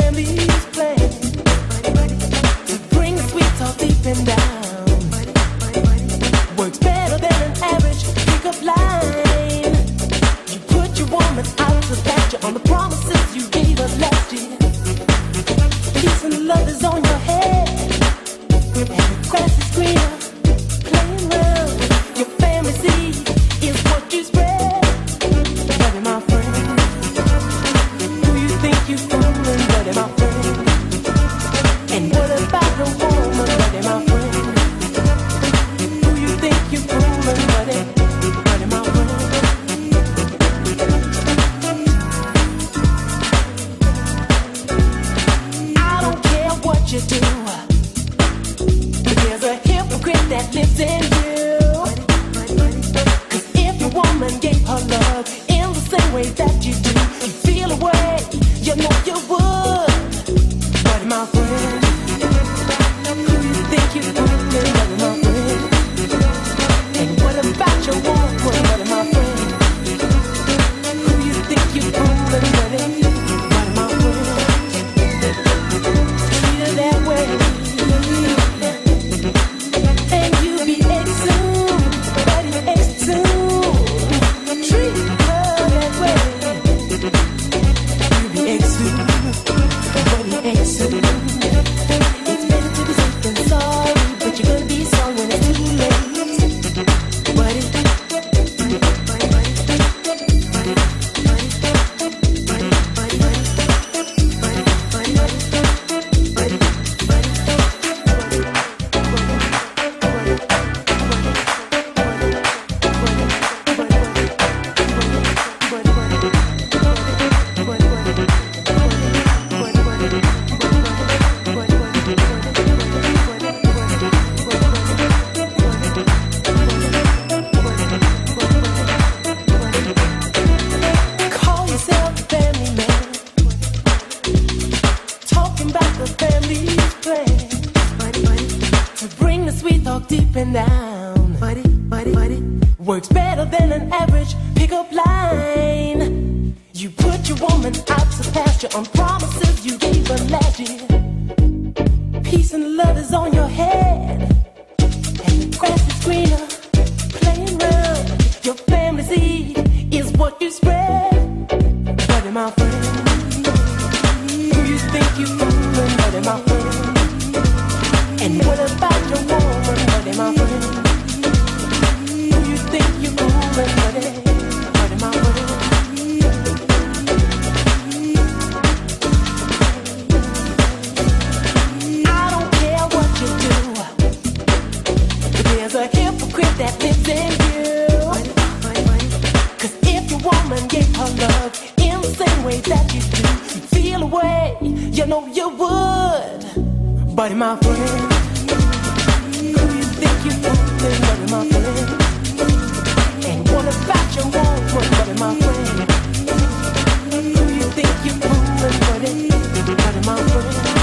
family's plan to bring the sweet talk deep and down. Works better than an average pickup line. You put your woman out to pasture on the promises you gave her last year. Peace and love is on your head, and the grass is greener. Playing round your family seed is what you spread. Buddy, my friend, who you think you fooling? Buddy, my friend. And what about the woman? Buddy, my friend, who you think you fooling? Buddy, buddy, my friend. I don't care what you do, there's a hypocrite that lives in you. 'Cause if your woman gave her love in the same way that you do, you feel away, you know you would. But my friend, who you think you fooling? But my friend. And what about your woman? But my friend, who you think you fooling? But my friend, treat her that way. And you be exhumed, buddy, exhumed. Treat her that way. You be exhumed, buddy, exhumed. It's better to be safe than sorry, but you're gonna be sorry when it's too late, buddy. Call yourself a family man, talking about the family's plan to bring the sweet talk deep and down. Works better than an average pickup line. You put your woman out to pasture on promises you gave her last year. Peace and love is on your head, and the grass is greener. Playing round your family seed is what you spread. Buddy, my friend, who you think you fooling? Buddy, my friend. And what about your woman? Buddy, my friend, who you think you fooling? Buddy, buddy, my friend. I don't care what you do, there's a hypocrite that lives in you. 'Cause if your woman gave her love in the same way that you do, you feel away, you know you would. Buddy, my friend, who you think you fooling? Buddy, my friend. And what about your woman? Buddy, my friend, who you think you fooling? Buddy, buddy, my friend.